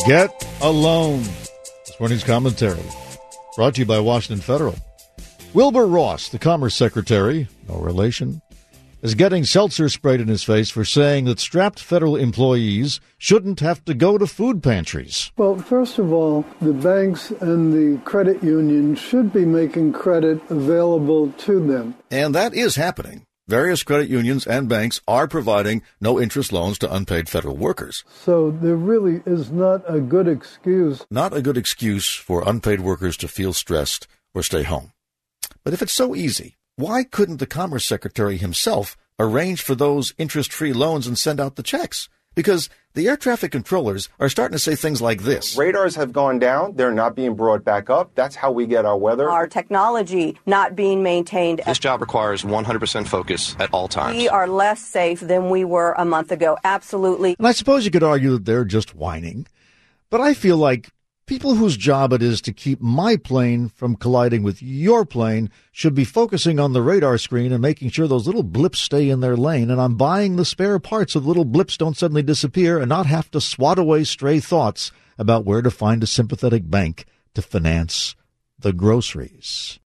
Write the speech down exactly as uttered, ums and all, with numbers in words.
Get a loan. This morning's commentary brought to you by Washington Federal. Wilbur Ross, the Commerce Secretary, no relation, is getting seltzer sprayed in his face for saying that strapped federal employees shouldn't have to go to food pantries. Well, first of all, the banks and the credit unions should be making credit available to them. And that is happening. Various credit unions and banks are providing no-interest loans to unpaid federal workers. So there really is not a good excuse. Not a good excuse for unpaid workers to feel stressed or stay home. But if it's so easy, why couldn't the Commerce Secretary himself arrange for those interest-free loans and send out the checks? Because the air traffic controllers are starting to say things like this. Radars have gone down. They're not being brought back up. That's how we get our weather. Our technology not being maintained. This job requires one hundred percent focus at all times. We are less safe than we were a month ago. Absolutely. And I suppose you could argue that they're just whining. But I feel like people whose job it is to keep my plane from colliding with your plane should be focusing on the radar screen and making sure those little blips stay in their lane, and I'm buying the spare parts so the little blips don't suddenly disappear and not have to swat away stray thoughts about where to find a sympathetic bank to finance the groceries.